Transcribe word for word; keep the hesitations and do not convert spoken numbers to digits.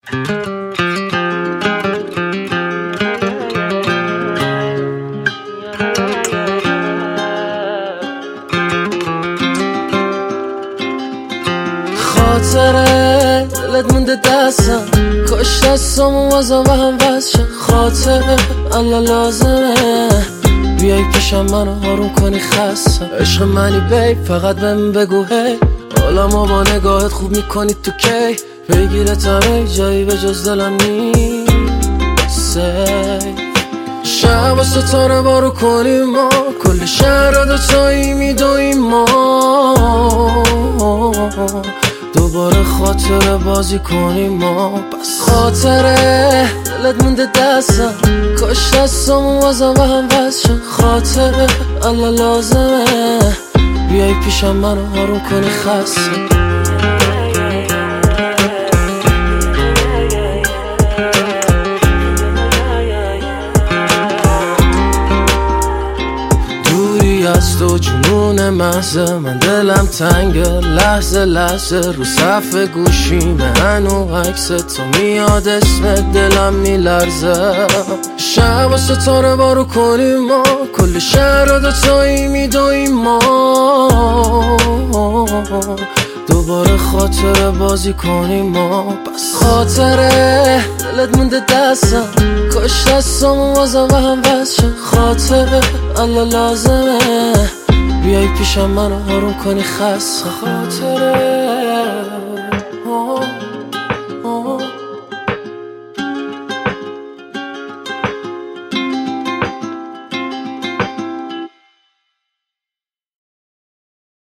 خاطره دلت مونده دستم، کاش دستم و بازم به هم وصل شد. خاطره الان لازمه بیای پیشم منو آروم کنی، خستم. عشق منی بیب، فقط بهم بگو هی، حالا ما با نگاهت خوب میکنی تو کی. بگیرتم ای جایی به جز دلم نیست. شب و ستاره بارو کنیم ما، کل شهر رو دوتایی میدویم ما. دوباره خاطره بازی کنیم ما. بس خاطره دلت مونده دستم، کاش دستم و بازم به هم وصل شد. خاطره الان لازمه بیای پیشم منو آروم کنی، خستم. از تو جنون محضه، من دلم تنگه لحظه لحظه. رو صف گوشیمه هنو عکس تو میاد، اسم دلم میلرزه. شب و ستاره بارو کنیم ما، کل شهر رو دوتایی میدویم ما. دوباره خاطره بازی کنیم ما. بس خاطره دلت مونده دستم، کاش دستم و بازم به هم وصل شد. خاطره الان لازمه بیای پیشم منو آروم کنی، خستم. خاطره